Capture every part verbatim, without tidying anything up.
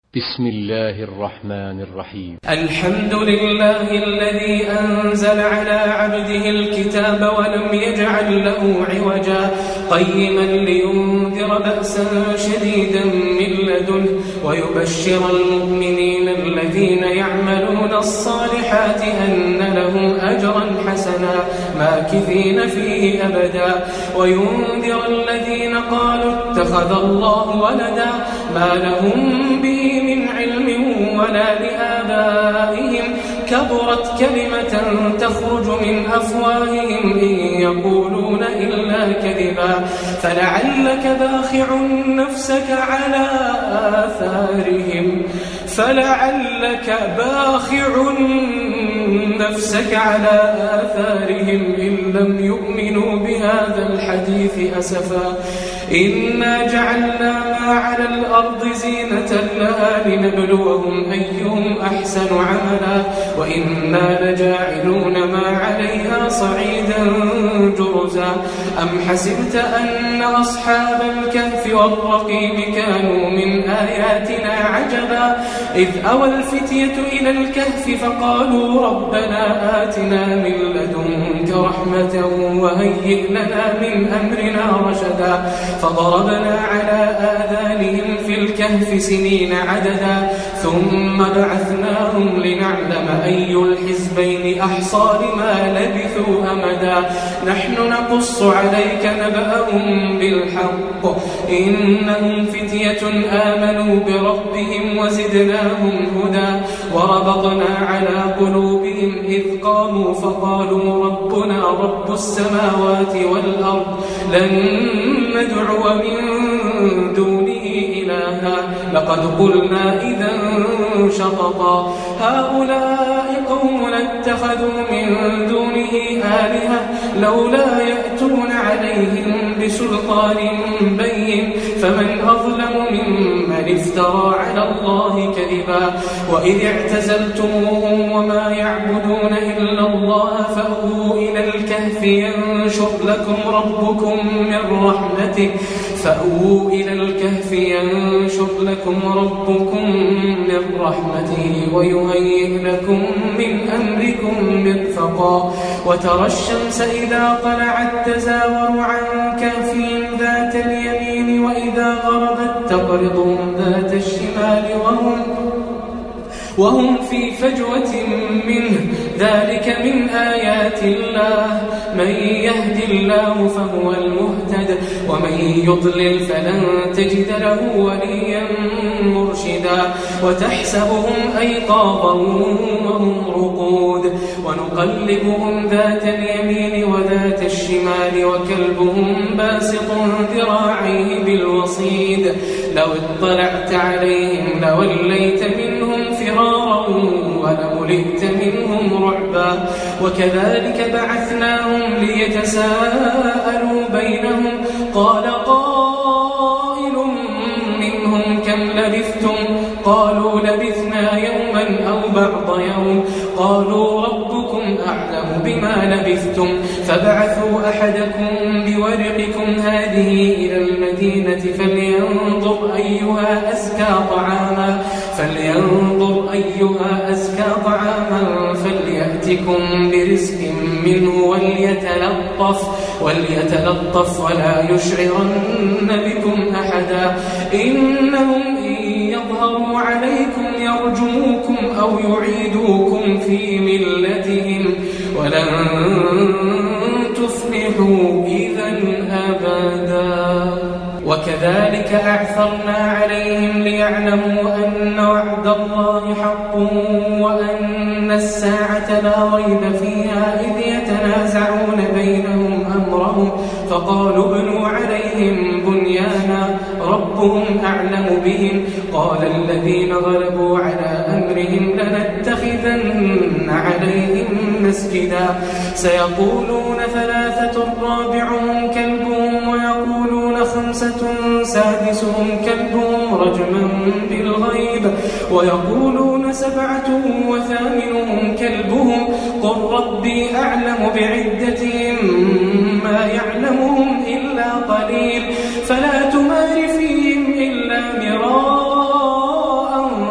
بسم الله الرحمن الرحيم. الحمد لله الذي أنزل على عبده الكتاب ولم يجعل له عوجا قيما لينذر بأسا شديدا من لدنه ويبشر المؤمنين الذين يعملون الصالحات أن لهم أجرا حسنا ماكثين فيه أبدا وينذر الذين قالوا اتخذ الله ولدا ما لهم به من علم ولا لآبائهم كبرت كلمة تخرج من أفواههم إن يقولون إلا كذبا فلعلك باخع نفسك على آثارهم فلعلك باخع نفسك على آثارهم إن لم يؤمنوا بهذا الحديث أسفا إنا جعلنا ما على الأرض زينة لها لنبلوهم أيهم أحسن عملا وإنا لجاعلون ما عليها صعيدا جرزا أم حسبت أن أصحاب الكهف والرقيم كانوا من آياتنا عجبا إذ أوى الفتية إلى الكهف فقالوا ربنا آتنا من لدنك رحمة وهيئ لنا من أمرنا رشدا فضربنا على آذانهم في الكهف سنين عددا ثم بعثناهم لنعلم أي الحزبين أحصى لما لبثوا أمدا نحن نقص عليك نبأهم بالحق إنهم فتية آمنوا بربهم وزدناهم هدى وربطنا على قلوبهم إذ قاموا فقالوا ربنا رب السماوات والأرض لن ندعو من دونه إلها لقد قلنا إذا شططا هؤلاء قوم اتخذوا من دونه آلهة لولا يأتون عليهم بسلطان بين فمن أظلم ممن افترى على الله كذبا وإذ اعتزلتموهم وما يعبدون إلا الله فأووا إلى الكهف ينشر لكم ربكم من رحمته فأووا إلى الكهف ينشر لكم ربكم من رحمته ويهيئ لكم من أمركم مرفقا وترى الشمس إذا طلعت تزاور عن كهفهم ذات اليمين وإذا غربت تقرضهم ذات الشمال وهم وهم في فجوة منه ذلك من آيات الله من يهد الله فهو المهتد ومن يضلل فلن تجد له وليا مرشدا وتحسبهم أيقاظا وهم رقود ونقلبهم ذات اليمين وذات الشمال وكلبهم باسط ذراعيه بالوصيد لو اطلعت عليهم لوليت منهم فرارا ولملئت منهم رعبا وكذلك بعثناهم ليتساءلوا بينهم قال قائل منهم كم لبثتم قالوا لبثنا يوما أو بعض يوم قالوا ربكم أعلم بما لبثتم فبعثوا أحدكم بورقكم هذه إلى المدينة فلينظر أيها أزكى طعاما فلينظر أيها أزكى طعاما فليأتكم برزق منه وليتلطف وليتلطف ولا يشعرن بكم أحدا إنهم إن يظهروا عليكم يرجموكم أو يعيدوكم في ملتهم ولن تفلحوا إذا أبدا وكذلك أعثرنا عليهم ليعلموا أن وعد الله حق وأن الساعة لا ريب فيها إذ يتنازعون بينهم أمرهم فقالوا ابنوا عليهم بنيانا ربهم أعلم بهم قال الذين غلبوا على أمرهم لنتخذن عليهم مسجدا سيقولون ثلاثة رابعهم كلبهم ويقولون خمسة سادسهم كلبهم رجما بالغيب ويقولون سبعة وثامنهم كلبهم قل ربي أعلم بعدتهم ما يعلمهم إلا قليل فلا تمار فيهم إلا مراء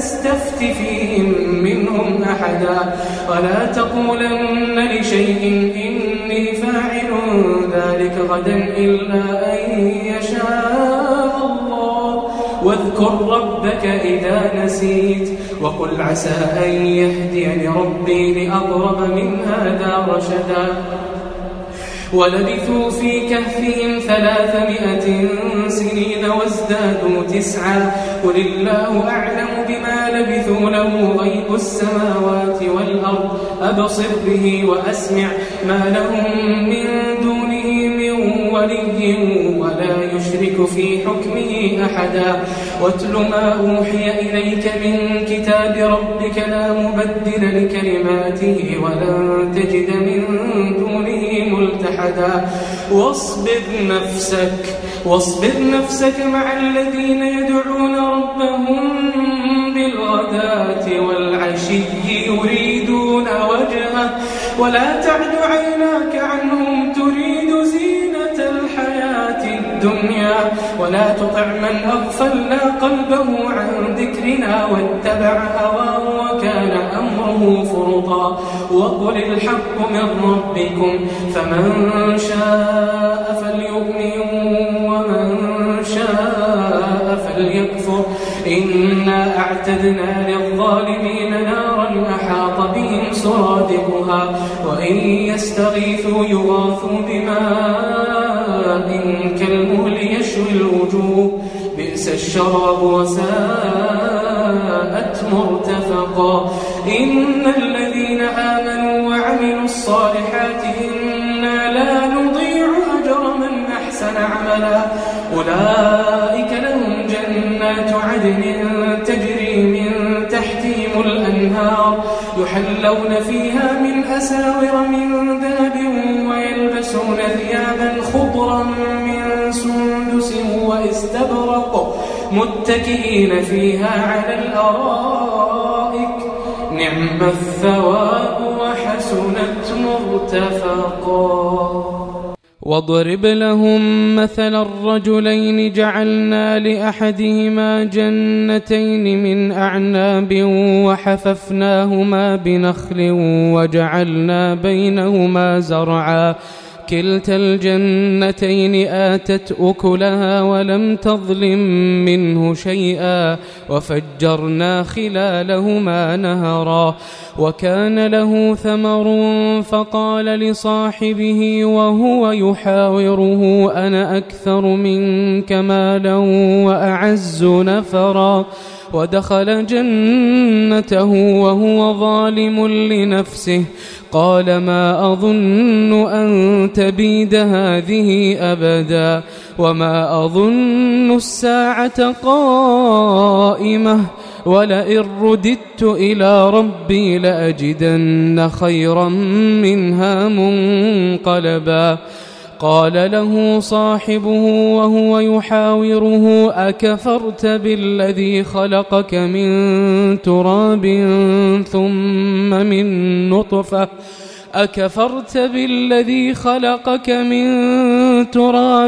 تستفت فيهم منهم أحدا ولا تقولن لشيء إني فاعل ذلك غدا إلا أن يشاء الله واذكر ربك إذا نسيت وقل عسى أن يهديني ربي لأقرب من هذا رشدا ولبثوا في كهفهم ثلاثمائة سنين وازدادوا تسعا قل الله أعلم بما لبثوا له غيب السماوات والأرض أبصر به وأسمع ما لهم من دونه من ولي ولا يشرك في حكمه أحدا واتل ما أوحي إليك من كتاب ربك لا مبدل لكلماته ولن تجد من دونه ملتحدا واصبر نفسك واصبر نفسك مع الذين يدعون ربهم بالغداة والعشي يريدون وجهه ولا تعد عيناك عنهم تريد زينة الحياة الدنيا ولا تطع من أغفلنا قلبه عن ذكرنا واتبع هواه وكان أمره فرطا وقل الحق من ربكم فمن شاء فليؤمن ومن شاء فليكفر إنا أعتدنا للظالمين نارا أحاط بهم سرادقها وإن يستغيثوا يغاثوا بماء كالمهل يشوي الوجوه بئس الشراب وساءت مرتفقا إن الذين آمنوا وعملوا الصالحات إنا لا نضيع أجر من أحسن عملا أولئك لهم جنات عدن تجري من تحتهم الأنهار يحلون فيها من أساور من ذهب ويلبسون ثيابا خضرا من سندس واستبرق متكئين فيها على الأرائك نعم الثواب وحسنت مرتفقا واضرب لهم مثل الرجلين جعلنا لأحدهما جنتين من أعناب وحففناهما بنخل وجعلنا بينهما زرعا كلتا الجنتين آتت أكلها ولم تظلم منه شيئا وفجرنا خلالهما نهرا وكان له ثمر فقال لصاحبه وهو يحاوره أنا أكثر منك مالا وأعز نفرا ودخل جنته وهو ظالم لنفسه قال ما أظن أن تبيد هذه أبدا وما أظن الساعة قائمة ولئن رددت إلى ربي لأجدن خيرا منها منقلبا قال له صاحبه وهو يحاوره أكفرت بالذي خلقك من تراب ثم من نطفة أكفرت بالذي خلقك من تراب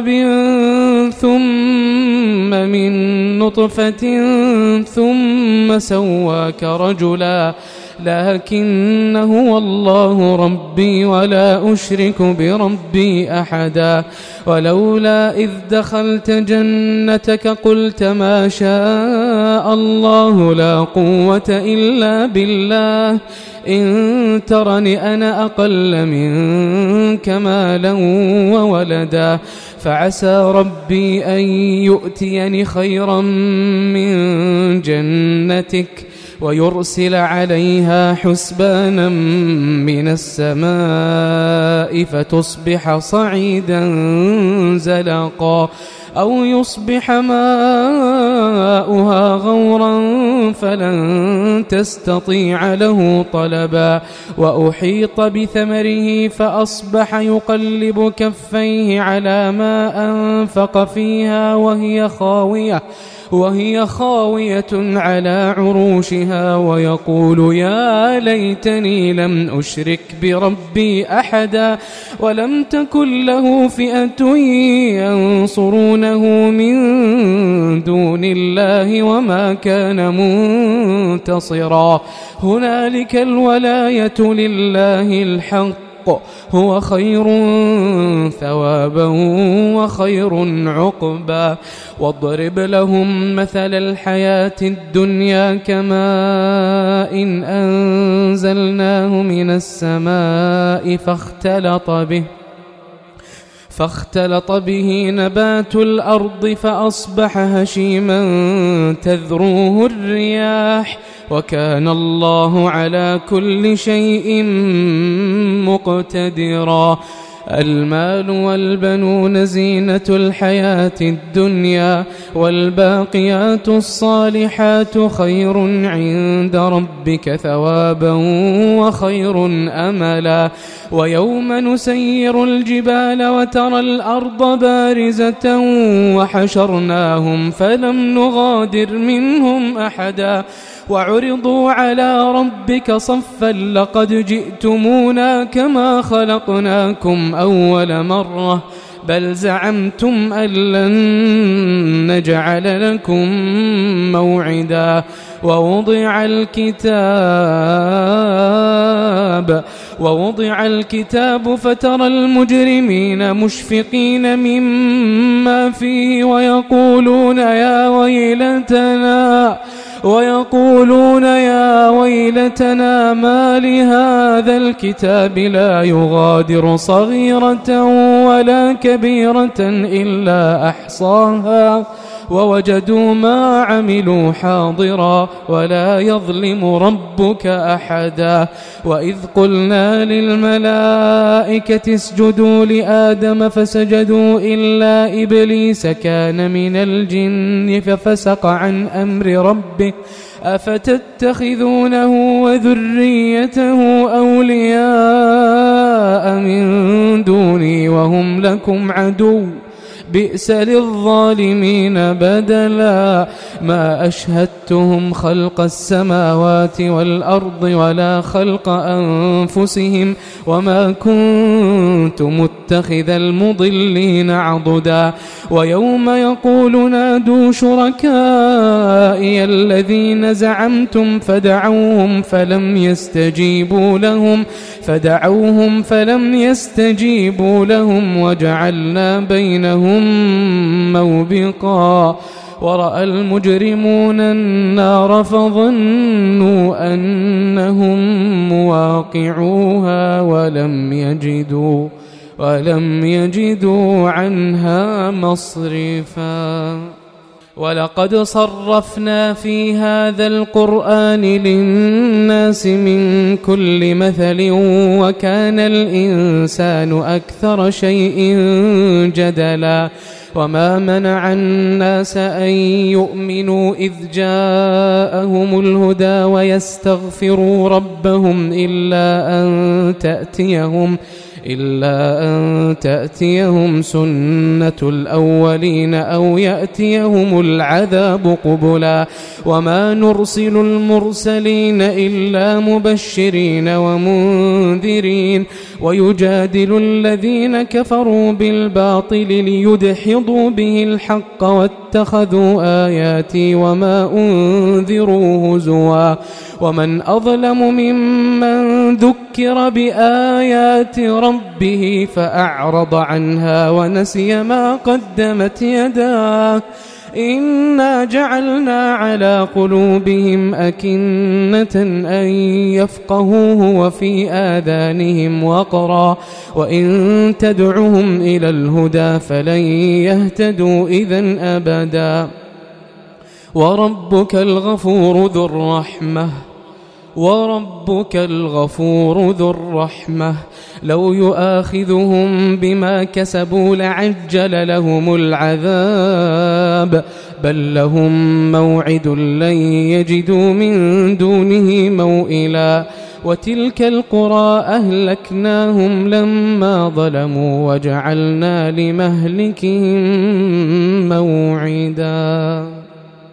ثم من نطفة ثم سواك رجلا لكن هو الله ربي ولا أشرك بربي أحدا ولولا إذ دخلت جنتك قلت ما شاء الله لا قوة إلا بالله إن ترني أنا أقل منك مالا وولدا فعسى ربي أن يؤتيني خيرا من جنتك ويرسل عليها حسبانا من السماء فتصبح صعيدا زلقا أو يصبح ماؤها غورا فلن تستطيع له طلبا وأحيط بثمره فأصبح يقلب كفيه على ما أنفق فيها وهي خاوية وهي خاوية على عروشها ويقول يا ليتني لم أشرك بربي أحدا ولم تكن له فئة ينصرونه من دون الله وما كان منتصرا هنالك الولاية لله الحق هو خير ثوابا وخير عقبا واضرب لهم مثل الحياة الدنيا كماء إن أنزلناه من السماء فاختلط به فاختلط به نبات الأرض فأصبح هشيما تذروه الرياح وكان الله على كل شيء مقتدرا المال والبنون زينة الحياة الدنيا والباقيات الصالحات خير عند ربك ثوابا وخير أملا ويوم نسير الجبال وترى الأرض بارزة وحشرناهم فلم نغادر منهم أحدا وعرضوا على ربك صفا لقد جئتمونا كما خلقناكم أول مرة بل زعمتم أن لن نجعل لكم موعدا ووضع الكتاب ووضع الكتاب فترى المجرمين مشفقين مما فيه ويقولون يا ويلتنا ويقولون يا ويلتنا ما لهذا الكتاب لا يغادر صغيرة ولا كبيرة إلا أحصاها ووجدوا ما عملوا حاضرا ولا يظلم ربك أحدا وإذ قلنا للملائكة اسجدوا لآدم فسجدوا إلا إبليس كان من الجن ففسق عن أمر ربه أفتتخذونه وذريته أولياء من دوني وهم لكم عدو بئس للظالمين بدلا ما أشهدتهم خلق السماوات والأرض ولا خلق أنفسهم وما كنت متخذ المضلين عضدا ويوم يقول نادوا شركائي الذين زعمتم فدعوهم فلم يستجيبوا لهم فدعوهم فلم يستجيبوا لهم وجعلنا بينهم موبقا ورأى المجرمون النار فظنوا أنهم مواقعوها ولم يجدوا ولم يجدوا عنها مصرفا ولقد صرفنا في هذا القرآن للناس من كل مثل وكان الإنسان أكثر شيء جدلا وما منع الناس أن يؤمنوا إذ جاءهم الهدى ويستغفروا ربهم إلا أن تأتيهم إلا أن تأتيهم سنة الأولين أو يأتيهم العذاب قبلا وما نرسل المرسلين إلا مبشرين ومنذرين ويجادل الذين كفروا بالباطل ليدحضوا به الحق واتخذوا آياتي وما أنذروا هزوا ومن أظلم ممن ذكر بآيات ربه فأعرض عنها ونسي ما قدمت يداه إنا جعلنا على قلوبهم أكنة أن يفقهوه وفي آذانهم وقرا وإن تدعهم إلى الهدى فلن يهتدوا إذن أبدا وربك الغفور ذو الرحمة وربك الغفور ذو الرحمة لو يؤاخذهم بما كسبوا لعجل لهم العذاب بل لهم موعد لن يجدوا من دونه موئلا وتلك القرى أهلكناهم لما ظلموا وجعلنا لمهلكهم موعدا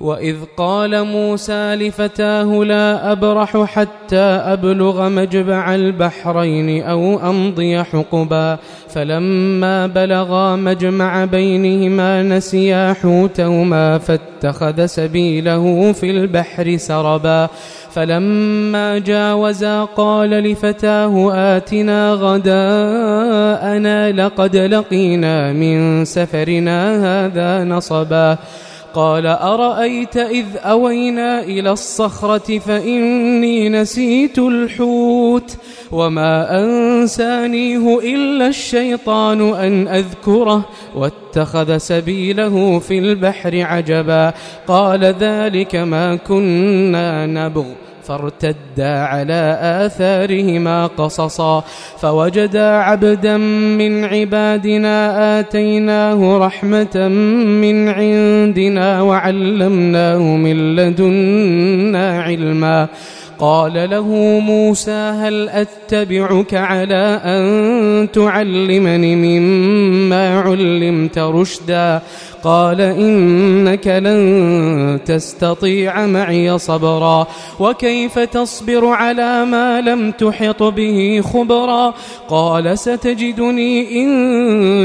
وإذ قال موسى لفتاه لا أبرح حتى أبلغ مجمع البحرين أو أمضي حقبا فلما بلغا مجمع بينهما نسيا حوتهما فاتخذ سبيله في البحر سربا فلما جاوزا قال لفتاه آتنا غداءنا لقد لقينا من سفرنا هذا نصبا قال أرأيت إذ أوينا إلى الصخرة فإني نسيت الحوت وما أنسانيه إلا الشيطان أن أذكره واتخذ سبيله في البحر عجبا قال ذلك ما كنا نبغ فارتدا على آثارهما قصصا فوجدا عبدا من عبادنا آتيناه رحمة من عندنا وعلمناه من لدنا علما قال له موسى هل أتبعك على أن تعلمني مما علمت رشدا قال إنك لن تستطيع معي صبرا وكيف تصبر على ما لم تحط به خبرا قال ستجدني إن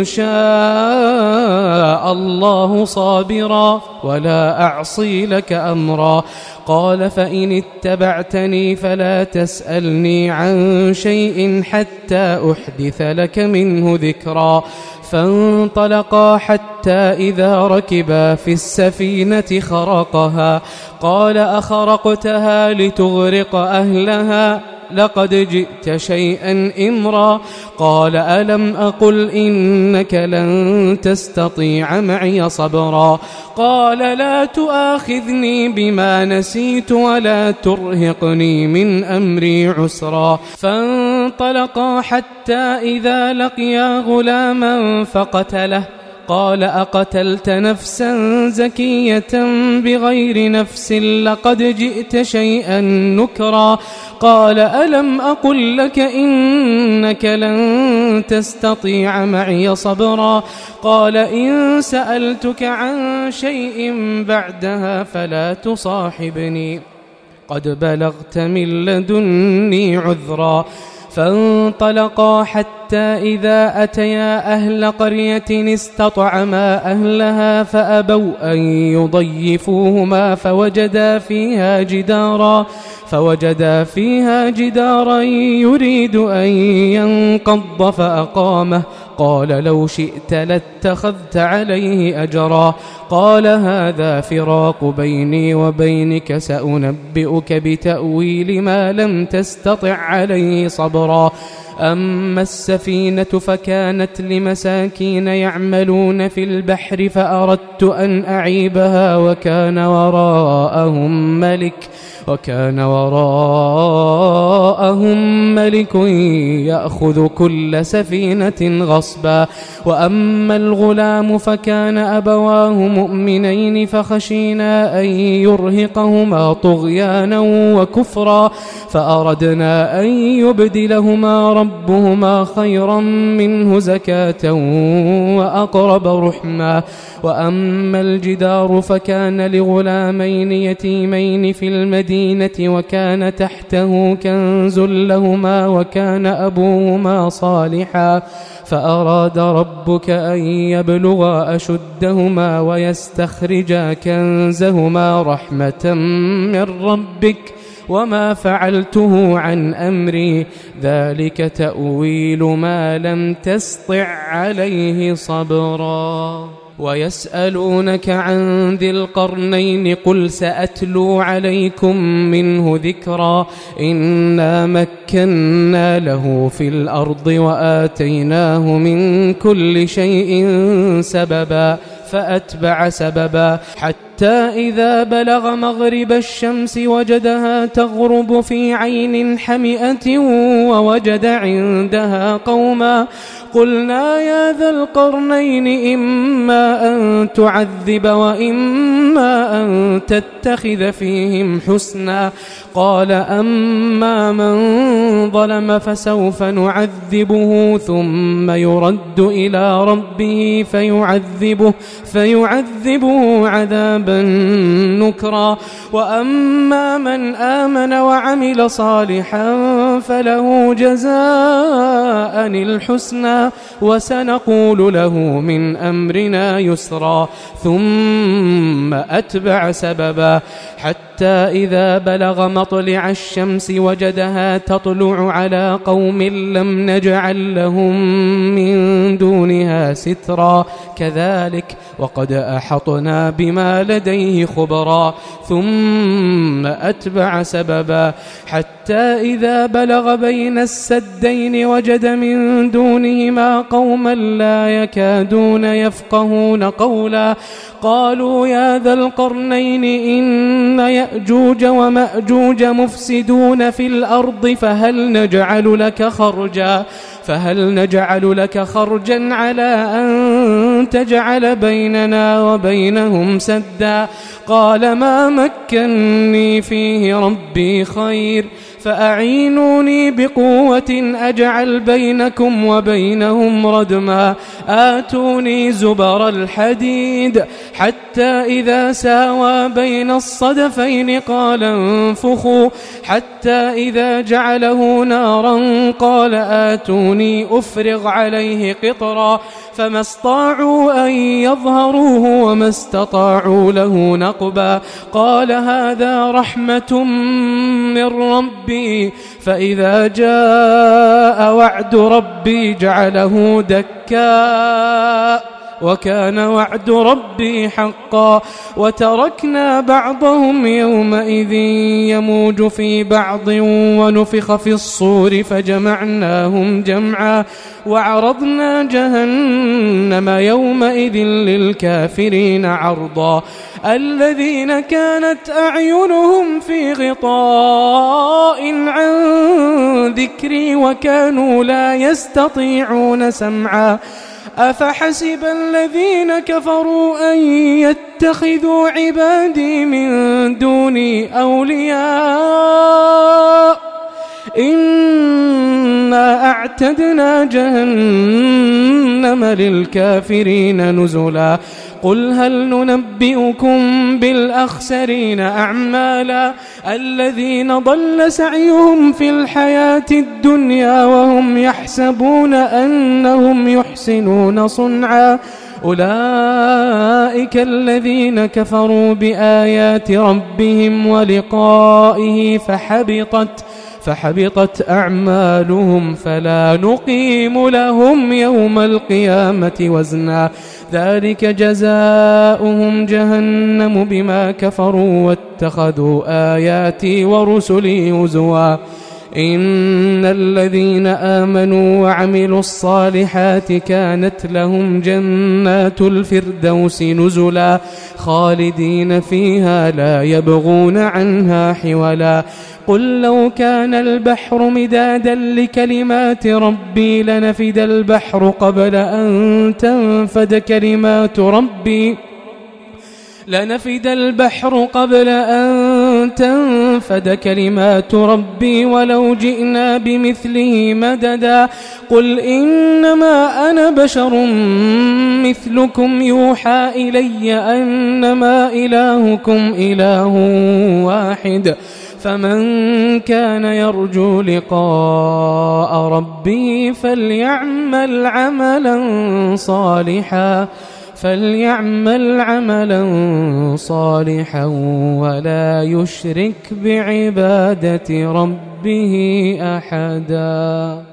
شاء الله صابرا ولا أعصي لك أمرا قال فإن اتبعتني فلا تسألني عن شيء حتى أحدث لك منه ذكرا فانطلقا حتى إذا ركبا في السفينة خرقها قال أخرقتها لتغرق أهلها لقد جئت شيئا إمرا قال ألم أقل إنك لن تستطيع معي صبرا قال لا تؤاخذني بما نسيت ولا ترهقني من أمري عسرا فانطلقا حتى إذا لقيا غلاما فقتله قال أقتلت نفسا زكية بغير نفس لقد جئت شيئا نكرا قال ألم أقل لك إنك لن تستطيع معي صبرا قال إن سألتك عن شيء بعدها فلا تصاحبني قد بلغت من لدني عذرا فانطلقا حتى إذا أتيا أهل قرية استطعما أهلها فأبوا أن يضيفوهما فوجدا فيها جدارا فوجدا فيها جدارا يريد أن ينقض فأقامه قال لو شئت لاتخذت عليه أجرا قال هذا فراق بيني وبينك سأنبئك بتأويل ما لم تستطع عليه صبرا أما السفينة فكانت لمساكين يعملون في البحر فأردت أن أعيبها وكان وراءهم ملك وكان وراءهم ملك يأخذ كل سفينة غصبا وأما الغلام فكان أبواه مؤمنين فخشينا أن يرهقهما طغيانا وكفرا فأردنا أن يبدلهما ربهما خيرا منه زكاة وأقرب رحما وأما الجدار فكان لغلامين يتيمين في المدينة وكان تحته كنز لهما وكان أبوهما صالحا فأراد ربك أن يبلغا أشدهما ويستخرجا كنزهما رحمة من ربك وما فعلته عن أمري ذلك تأويل ما لم تسطع عليه صبرا ويسألونك عن ذي القرنين قل سأتلو عليكم منه ذكرا إنا مكنا له في الأرض وآتيناه من كل شيء سببا فأتبع سببا حتى إذا بلغ مغرب الشمس وجدها تغرب في عين حمئة ووجد عندها قوما قلنا يا ذا القرنين إما أن تعذب وإما أن تتخذ فيهم حسنا قال أما من ظلم فسوف نعذبه ثم يرد إلى ربه فيعذبه فيعذبه عذابا نكرا وأما من آمن وعمل صالحا فله جزاء الحسنى وسنقول له من أمرنا يسرا ثم أتبع سببا حتى إذا بلغ مطلع الشمس وجدها تطلع على قوم لم نجعل لهم من دونها سترا كذلك وقد أحطنا بما لديه خبرا ثم أتبع سببا حتى إذا بلغ بين السدين وجد من دونهما قوما لا يكادون يفقهون قولا قالوا يا ذا القرنين إن يأجوج ومأجوج مفسدون في الأرض فهل نجعل لك خرجا فهل نجعل لك خرجا على أن تجعل بيننا وبينهم سدا قال ما مكني فيه ربي خير فأعينوني بقوة أجعل بينكم وبينهم ردما آتوني زبر الحديد حتى إذا ساوى بين الصدفين قال انفخوا حتى إذا جعله نارا قال آتوني أفرغ عليه قطرا فما استطاعوا أن يظهروه وما استطاعوا له نقبا قال هذا رحمة من ربي فإذا جاء وعد ربي جعله دكا وكان وعد ربي حقا وتركنا بعضهم يومئذ يموج في بعض ونفخ في الصور فجمعناهم جمعا وعرضنا جهنم يومئذ للكافرين عرضا الذين كانت أعينهم في غطاء عن ذكري وكانوا لا يستطيعون سمعا أفحسب الذين كفروا أن يتخذوا عبادي من دوني أولياء إنا أعتدنا جهنم للكافرين نزلا قل هل ننبئكم بالأخسرين أعمالا الذين ضل سعيهم في الحياة الدنيا وهم يحسبون أنهم يحسنون صنعا أولئك الذين كفروا بآيات ربهم ولقائه فحبطت فحبطت أعمالهم فلا نقيم لهم يوم القيامة وزنا ذلك جزاؤهم جهنم بما كفروا واتخذوا آياتي ورسلي هزوا إن الذين آمنوا وعملوا الصالحات كانت لهم جنات الفردوس نزلا خالدين فيها لا يبغون عنها حولا قل لو كان البحر مدادا لكلمات ربي لنفد البحر قبل أن تنفد كلمات ربي لنفد البحر قبل أن تنفد كلمات ربي ولو جئنا بمثله مددا قل إنما أنا بشر مثلكم يوحى إلي أنما إلهكم إله واحد فمن كان يرجو لقاء ربه فليعمل عملا صالحا فليعمل عملا صالحا ولا يشرك بعبادة ربه أحدا.